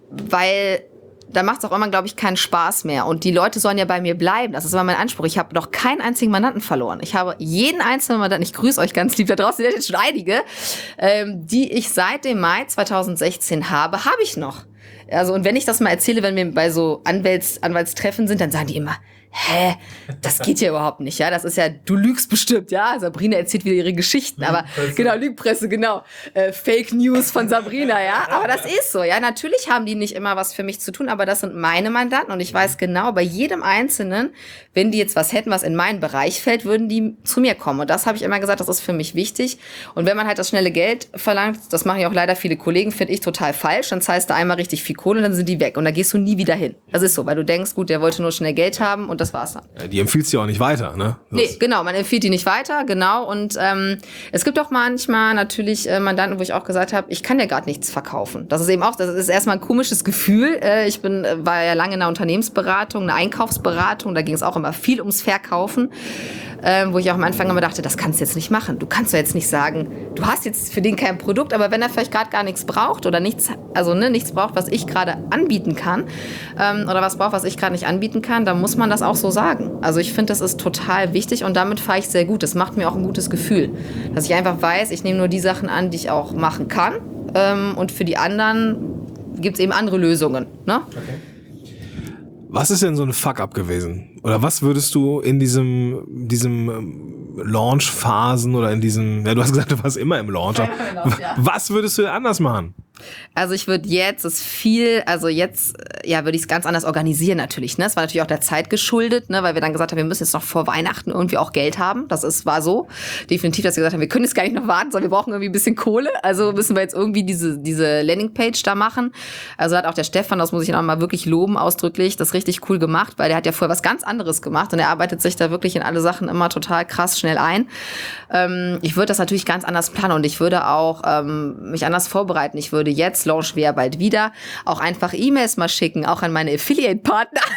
weil da macht es auch immer, glaube ich, keinen Spaß mehr. Und die Leute sollen ja bei mir bleiben. Das ist immer mein Anspruch. Ich habe noch keinen einzigen Mandanten verloren. Ich habe jeden einzelnen Mandanten, ich grüße euch ganz lieb da draußen, sind jetzt schon einige, ähm, die ich seit dem Mai zweitausendsechzehn habe, habe ich noch. Also, und wenn ich das mal erzähle, wenn wir bei so Anwalts, Anwaltstreffen sind, dann sagen die immer, hä, das geht ja überhaupt nicht, ja, das ist ja, du lügst bestimmt, ja, Sabrina erzählt wieder ihre Geschichten, aber, Lügpresse. genau, Lügpresse, genau, äh, Fake News von Sabrina, ja, aber das ist so, ja, natürlich haben die nicht immer was für mich zu tun, aber das sind meine Mandanten und ich weiß genau, bei jedem Einzelnen, wenn die jetzt was hätten, was in meinen Bereich fällt, würden die zu mir kommen und das habe ich immer gesagt, das ist für mich wichtig und wenn man halt das schnelle Geld verlangt, das machen ja auch leider viele Kollegen, finde ich total falsch, dann zahlst du einmal richtig viel Kohle und dann sind die weg und da gehst du nie wieder hin, das ist so, weil du denkst, gut, der wollte nur schnell Geld haben und das war's dann. Die empfiehlst du ja auch nicht weiter, ne? Das nee, genau, man empfiehlt die nicht weiter, genau. Und ähm, es gibt auch manchmal natürlich äh, Mandanten, wo ich auch gesagt habe, ich kann ja gerade nichts verkaufen. Das ist eben auch, das ist erstmal ein komisches Gefühl. Äh, ich bin, war ja lange in einer Unternehmensberatung, einer Einkaufsberatung, da ging es auch immer viel ums Verkaufen. Ähm, wo ich auch am Anfang immer dachte, das kannst du jetzt nicht machen. Du kannst doch jetzt nicht sagen, du hast jetzt für den kein Produkt, aber wenn er vielleicht gerade gar nichts braucht oder nichts, also ne, nichts braucht, was ich gerade anbieten kann ähm, oder was braucht, was ich gerade nicht anbieten kann, dann muss man das auch so sagen. Also ich finde, das ist total wichtig und damit fahre ich sehr gut. Das macht mir auch ein gutes Gefühl, dass ich einfach weiß, ich nehme nur die Sachen an, die ich auch machen kann ähm, und für die anderen gibt es eben andere Lösungen. Ne? Okay. Was ist denn so ein Fuck-up gewesen? Oder was würdest du in diesem, diesem Launch-Phasen oder in diesem, ja, du hast gesagt, du warst immer im Launch. Ja. Was würdest du anders machen? Also ich würde jetzt es viel, also jetzt, ja, würde ich es ganz anders organisieren natürlich, ne? Es war natürlich auch der Zeit geschuldet, ne? Weil wir dann gesagt haben, wir müssen jetzt noch vor Weihnachten irgendwie auch Geld haben. Das ist, war so. Definitiv, dass wir gesagt haben, wir können jetzt gar nicht noch warten, sondern wir brauchen irgendwie ein bisschen Kohle. Also müssen wir jetzt irgendwie diese, diese Landingpage da machen. Also hat auch der Stefan, das muss ich ihn auch mal wirklich loben, ausdrücklich, das richtig cool gemacht, weil der hat ja vorher was ganz anderes gemacht und er arbeitet sich da wirklich in alle Sachen immer total krass schnell ein. Ähm, ich würde das natürlich ganz anders planen und ich würde auch ähm, mich anders vorbereiten. Ich würde jetzt, launchen wir ja bald wieder, auch einfach E-Mails mal schicken, auch an meine Affiliate-Partner.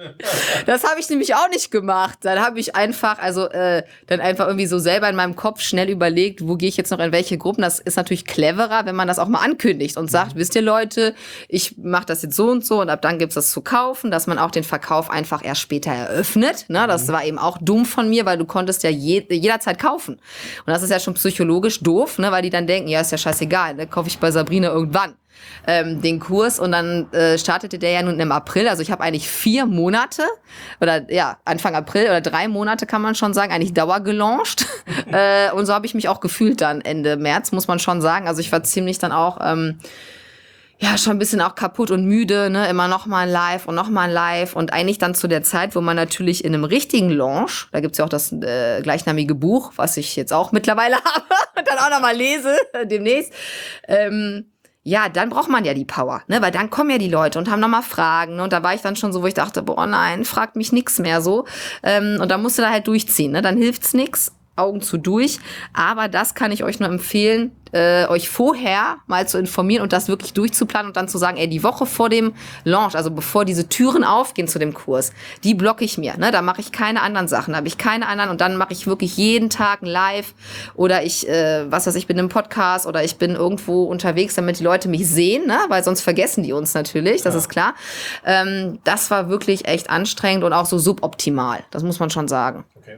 Das habe ich nämlich auch nicht gemacht. Dann habe ich einfach, also äh, dann einfach irgendwie so selber in meinem Kopf schnell überlegt, wo gehe ich jetzt noch in welche Gruppen. Das ist natürlich cleverer, wenn man das auch mal ankündigt und sagt, mhm. wisst ihr Leute, ich mache das jetzt so und so und ab dann gibt's das zu kaufen, dass man auch den Verkauf einfach erst später eröffnet. Ne? Das mhm. war eben auch dumm von mir, weil du konntest ja je, jederzeit kaufen. Und das ist ja schon psychologisch doof, ne? Weil die dann denken, ja, ist ja scheißegal, ne? Kaufe ich bei Sabrina irgendwann. Ähm, den Kurs und dann äh, startete der ja nun im April, also ich habe eigentlich vier Monate oder ja, Anfang April oder drei Monate kann man schon sagen, eigentlich Dauer gelauncht äh, und so habe ich mich auch gefühlt dann Ende März, muss man schon sagen, also ich war ziemlich dann auch ähm, ja, schon ein bisschen auch kaputt und müde, ne, immer noch mal ein Live und noch mal ein Live und eigentlich dann zu der Zeit, wo man natürlich in einem richtigen Launch, da gibt's ja auch das äh, gleichnamige Buch, was ich jetzt auch mittlerweile habe und dann auch noch mal lese demnächst, ähm, ja, dann braucht man ja die Power, ne, weil dann kommen ja die Leute und haben nochmal Fragen, ne? Und da war ich dann schon so, wo ich dachte, boah, nein, fragt mich nix mehr so, ähm, und dann musst du da halt durchziehen, ne, dann hilft's nix, Augen zu durch, aber das kann ich euch nur empfehlen, äh, euch vorher mal zu informieren und das wirklich durchzuplanen und dann zu sagen, ey, die Woche vor dem Launch, also bevor diese Türen aufgehen zu dem Kurs, die blocke ich mir, ne, da mache ich keine anderen Sachen, da habe ich keine anderen und dann mache ich wirklich jeden Tag ein Live oder ich, äh, was weiß ich, bin im Podcast oder ich bin irgendwo unterwegs, damit die Leute mich sehen, ne, weil sonst vergessen die uns natürlich, das ja. ist klar. Ähm, das war wirklich echt anstrengend und auch so suboptimal, das muss man schon sagen. Okay.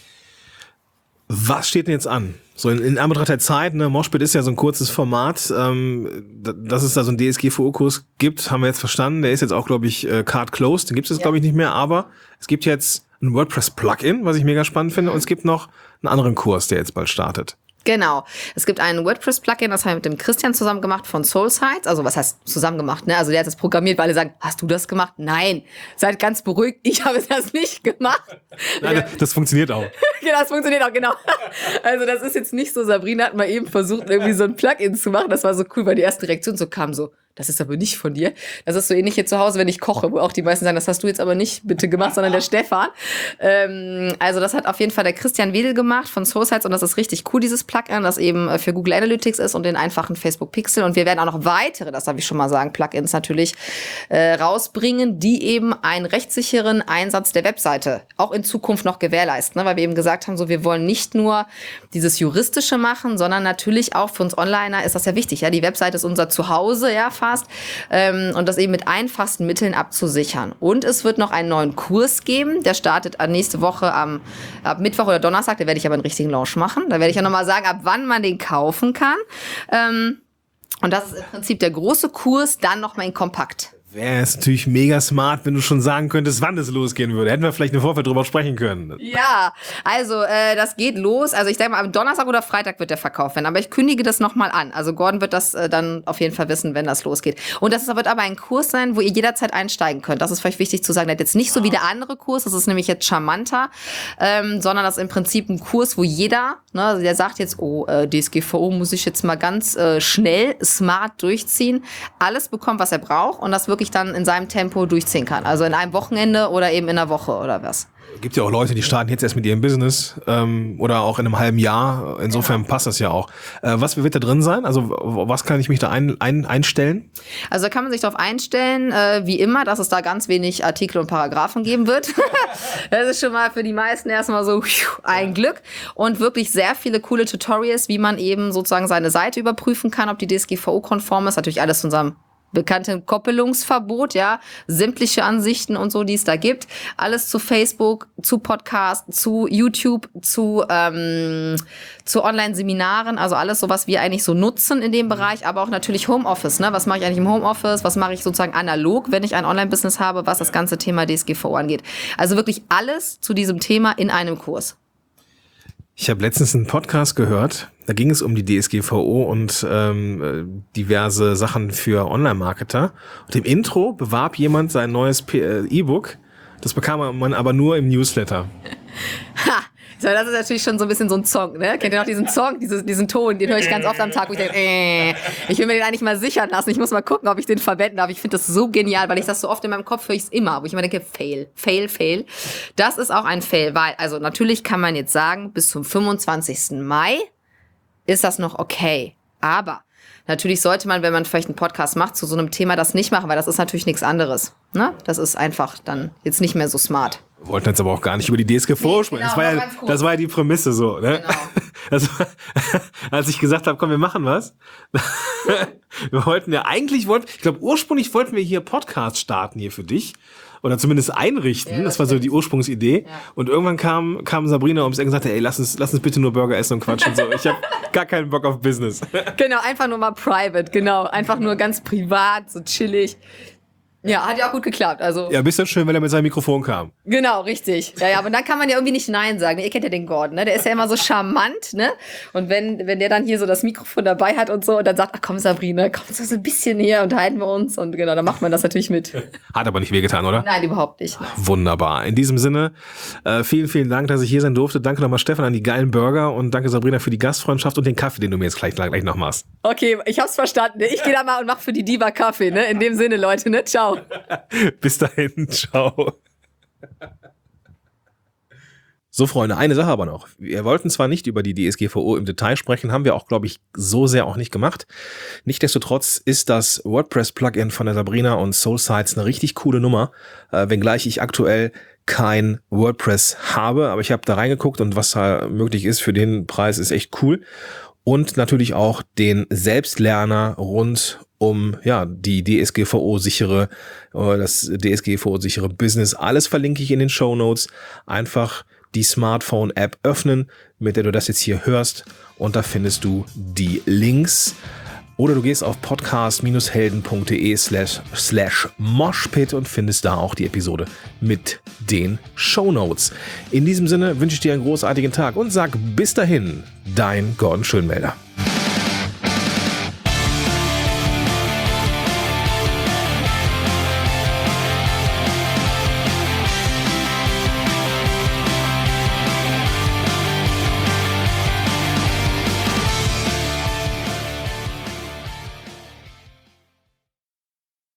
Was steht denn jetzt an? So in, in Anbetracht der Zeit, ne, Moshpit ist ja so ein kurzes Format, ähm, dass es da so einen D S G V O-Kurs gibt, haben wir jetzt verstanden. Der ist jetzt auch, glaube ich, äh, Card Closed, den gibt es jetzt, ja. glaube ich, nicht mehr, aber es gibt jetzt ein WordPress-Plugin, was ich mega spannend finde, und es gibt noch einen anderen Kurs, der jetzt bald startet. Genau. Es gibt ein WordPress-Plugin, das haben wir mit dem Christian zusammen gemacht von Soulsides. Also was heißt zusammen gemacht, ne? Also der hat es programmiert, weil alle sagen, hast du das gemacht? Nein. Seid ganz beruhigt, ich habe das nicht gemacht. Nein, das, das funktioniert auch. Genau, das funktioniert auch, genau. Also das ist jetzt nicht so, Sabrina hat mal eben versucht, irgendwie so ein Plugin zu machen. Das war so cool, weil die erste Reaktion so kam so, das ist aber nicht von dir. Das ist so ähnlich hier zu Hause, wenn ich koche, wo auch die meisten sagen, das hast du jetzt aber nicht bitte gemacht, sondern der Stefan. Ähm, also das hat auf jeden Fall der Christian Wedel gemacht von Soulsides und das ist richtig cool, dieses Plugin, das eben für Google Analytics ist und den einfachen Facebook Pixel. Und wir werden auch noch weitere, das darf ich schon mal sagen, Plugins natürlich äh, rausbringen, die eben einen rechtssicheren Einsatz der Webseite auch in Zukunft noch gewährleisten. Ne? Weil wir eben gesagt haben, so wir wollen nicht nur dieses Juristische machen, sondern natürlich auch für uns Onliner ist das ja wichtig. Ja, die Webseite ist unser Zuhause, ja, fast. Ähm, und das eben mit einfachsten Mitteln abzusichern. Und es wird noch einen neuen Kurs geben, der startet nächste Woche am ab Mittwoch oder Donnerstag, da werde ich aber einen richtigen Launch machen. Da werde ich ja nochmal sagen, ab wann man den kaufen kann. Ähm, und das ist im Prinzip der große Kurs, dann nochmal in kompakt. Wäre es natürlich mega smart, wenn du schon sagen könntest, wann es losgehen würde. Hätten wir vielleicht im Vorfeld drüber sprechen können. Ja, also äh, das geht los. Also ich denke mal, am Donnerstag oder Freitag wird der verkauft werden. Aber ich kündige das nochmal an. Also Gordon wird das äh, dann auf jeden Fall wissen, wenn das losgeht. Und das wird aber ein Kurs sein, wo ihr jederzeit einsteigen könnt. Das ist vielleicht wichtig zu sagen. Der hat jetzt nicht so wie der andere Kurs, das ist nämlich jetzt charmanter, ähm, sondern das ist im Prinzip ein Kurs, wo jeder, ne, der sagt jetzt, oh, äh, D S G V O muss ich jetzt mal ganz äh, schnell, smart durchziehen, alles bekommt, was er braucht und das wirklich dann in seinem Tempo durchziehen kann. Also in einem Wochenende oder eben in einer Woche oder was. Gibt ja auch Leute, die starten jetzt erst mit ihrem Business ähm, oder auch in einem halben Jahr. Insofern genau. Passt das ja auch. Äh, was wird da drin sein? Also was kann ich mich da ein, ein, einstellen? Also da kann man sich darauf einstellen, äh, wie immer, dass es da ganz wenig Artikel und Paragraphen geben wird. Das ist schon mal für die meisten erstmal so ein Glück. Und wirklich sehr viele coole Tutorials, wie man eben sozusagen seine Seite überprüfen kann, ob die D S G V O-konform ist. Natürlich alles zu unserem bekannten Koppelungsverbot, ja, sämtliche Ansichten und so, die es da gibt. Alles zu Facebook, zu Podcast, zu YouTube, zu, ähm, zu Online-Seminaren, also alles so, was wir eigentlich so nutzen in dem Bereich, aber auch natürlich Homeoffice, ne? Was mache ich eigentlich im Homeoffice? Was mache ich sozusagen analog, wenn ich ein Online-Business habe, was das ganze Thema D S G V O angeht? Also wirklich alles zu diesem Thema in einem Kurs. Ich habe letztens einen Podcast gehört, da ging es um die D S G V O und ähm, diverse Sachen für Online-Marketer. Und im Intro bewarb jemand sein neues P- äh, E-Book. Das bekam man aber nur im Newsletter. Ha! So, das ist natürlich schon so ein bisschen so ein Song, ne? Kennt ihr noch diesen Song, diesen, diesen Ton, den höre ich ganz oft am Tag, wo ich denke, äh, ich will mir den eigentlich mal sichern lassen, ich muss mal gucken, ob ich den verwenden darf. Ich finde das so genial, weil ich das so oft in meinem Kopf höre ich es immer, wo ich immer denke, fail, fail, fail. Das ist auch ein Fail, weil, also natürlich kann man jetzt sagen, bis zum fünfundzwanzigsten Mai ist das noch okay, aber Natürlich sollte man, wenn man vielleicht einen Podcast macht, zu so einem Thema das nicht machen, weil das ist natürlich nichts anderes. Ne? Das ist einfach dann jetzt nicht mehr so smart. Wir wollten jetzt aber auch gar nicht über die D S G V O sprechen. Genau, das, war ja, das war ja die Prämisse so. Ne? Genau. Das war, als ich gesagt habe, komm, wir machen was. Wir wollten ja eigentlich, wollten, ich glaube, ursprünglich wollten wir hier Podcast starten hier für dich. Oder zumindest einrichten. Ja, das, das war so die Ursprungsidee. Ja. Und irgendwann kam, kam Sabrina ums Eck und sagte, ey, lass uns, lass uns bitte nur Burger essen und quatschen. So, ich habe gar keinen Bock auf Business. Genau, einfach nur mal private, genau. Einfach nur ganz privat, so chillig. Ja, hat ja auch gut geklappt. Also ja, bisschen schön, wenn er mit seinem Mikrofon kam. Genau, richtig. Ja, ja, aber dann kann man ja irgendwie nicht Nein sagen. Ihr kennt ja den Gordon, ne? Der ist ja immer so charmant, ne? Und wenn, wenn der dann hier so das Mikrofon dabei hat und so und dann sagt, ach komm Sabrina, komm so ein bisschen näher, unterhalten wir uns. Und genau, dann macht man das natürlich mit. Hat aber nicht wehgetan, oder? Nein, überhaupt nicht. Nein. Wunderbar. In diesem Sinne, äh, vielen, vielen Dank, dass ich hier sein durfte. Danke nochmal Stefan an die geilen Burger und danke Sabrina für die Gastfreundschaft und den Kaffee, den du mir jetzt gleich, gleich noch machst. Okay, ich hab's verstanden. Ich gehe da mal und mach für die Diva Kaffee, ne? In dem Sinne, Leute, ne? Ciao. Bis dahin, ciao. So, Freunde, eine Sache aber noch. Wir wollten zwar nicht über die D S G V O im Detail sprechen, haben wir auch, glaube ich, so sehr auch nicht gemacht. Nichtsdestotrotz ist das WordPress-Plugin von der Sabrina und Soulsites eine richtig coole Nummer, äh, wenngleich ich aktuell kein WordPress habe, aber ich habe da reingeguckt und was da möglich ist für den Preis ist echt cool. Und natürlich auch den Selbstlerner rund um ja die D S G V O-sichere, das D S G V O-sichere Business. Alles verlinke ich in den Shownotes. Einfach die Smartphone-App öffnen, mit der du das jetzt hier hörst. Und da findest du die Links. Oder du gehst auf podcast-helden.de slash slash moshpit und findest da auch die Episode mit den Shownotes. In diesem Sinne wünsche ich dir einen großartigen Tag und sag bis dahin, dein Gordon Schönmelder.